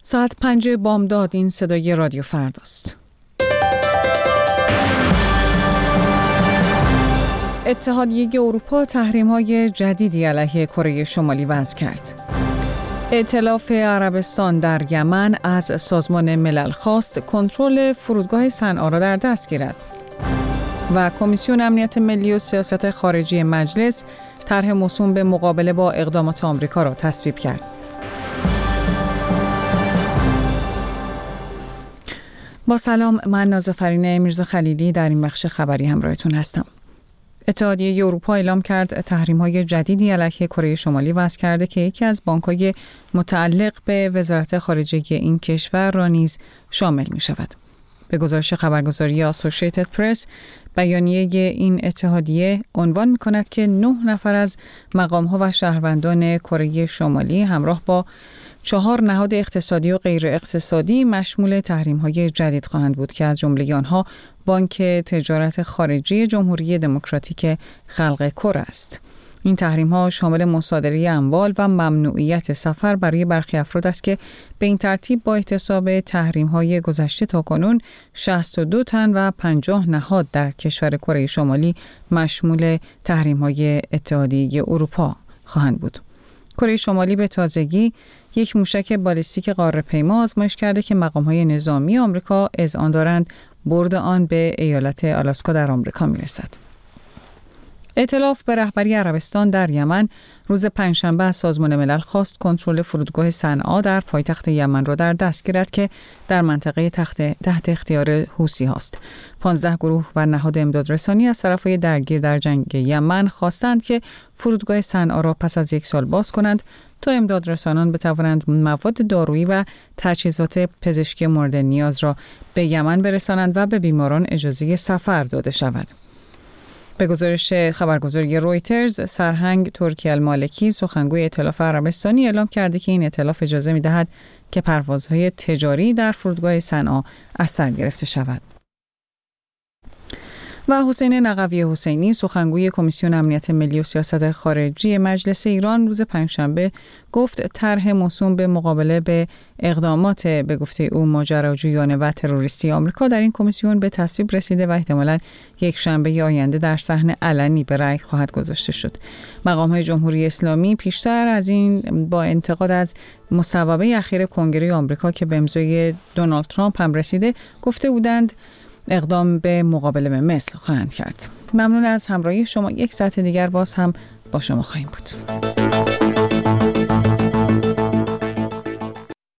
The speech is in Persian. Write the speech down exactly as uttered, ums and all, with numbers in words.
ساعت پنج بامداد، این صدای رادیو فرداست. اتحادیه اروپا تحریم‌های جدیدی علیه کره شمالی وضع کرد. ائتلاف عربستان در یمن از سازمان ملل خواست کنترل فرودگاه صنعا را در دست گیرد. و کمیسیون امنیت ملی و سیاست خارجی مجلس طرح موسوم به مقابله با اقدامات آمریکا را تصویب کرد. با سلام، من نازافرین میرزا خلیلی در این بخش خبری همراهتون هستم. اتحادیه اروپا اعلام کرد تحریم‌های جدیدی علیه کره شمالی وضع کرده که یکی از بانک‌های متعلق به وزارت خارجه این کشور را نیز شامل می‌شود. به گزارش خبرگزاری اسوسییتد پرس، بیانیه این اتحادیه عنوان می‌کند که نه نفر از مقام‌ها و شهروندان کره شمالی همراه با چهار نهاد اقتصادی و غیر اقتصادی مشمول تحریم‌های جدید خواهند بود که از جمله آنها بانک تجارت خارجی جمهوری دموکراتیک خلق کره است. این تحریم‌ها شامل مصادره اموال و ممنوعیت سفر برای برخی افراد است که به این ترتیب با احتساب تحریم‌های گذشته تاکنون شصت و دو تن و پنجاه نهاد در کشور کره شمالی مشمول تحریم‌های اتحادیه اروپا خواهند بود. کره شمالی به تازگی یک موشک بالستیک قاره‌پیما آزمایش کرده که مقام‌های نظامی آمریکا اذعان دارند برد آن به ایالت آلاسکا در آمریکا میرسد. ائتلاف به رهبری عربستان در یمن روز پنجشنبه از سازمان ملل خواست کنترل فرودگاه صنعا در پایتخت یمن را در دست گیرد که در منطقه تحت, تحت اختیار حوثی هاست. پانزده گروه و نهاد امدادرسانی از طرفهای درگیر در جنگ یمن خواستند که فرودگاه صنعا را پس از یک سال باز کنند تا امدادرسانان بتوانند مواد دارویی و تجهیزات پزشکی مورد نیاز را به یمن برسانند و به بیماران اجازه سفر داده شود. به گزارش خبرگزاری رویترز، سرهنگ ترکی المالکی سخنگوی ائتلاف عربستانی اعلام کرده که این ائتلاف اجازه می‌دهد که پروازهای تجاری در فرودگاه صنعا از سر گرفته شود. و حسین نقوی حسینی سخنگوی کمیسیون امنیت ملی و سیاست خارجی مجلس ایران روز پنجشنبه گفت طرح موسوم به مقابله به اقدامات به گفته او ماجراجویانه و تروریستی آمریکا در این کمیسیون به تصویب رسیده و احتمالاً یک شنبه آینده در صحن علنی به رأی خواهد گذاشته شد. مقام‌های جمهوری اسلامی پیشتر از این با انتقاد از مصوبه اخیر کنگره آمریکا که به امضای دونالد ترامپ هم رسیده گفته بودند اقدام به مقابله به مثل خواهند کرد. ممنون از همراهی شما. یک ساعت دیگر باز هم با شما خواهیم بود.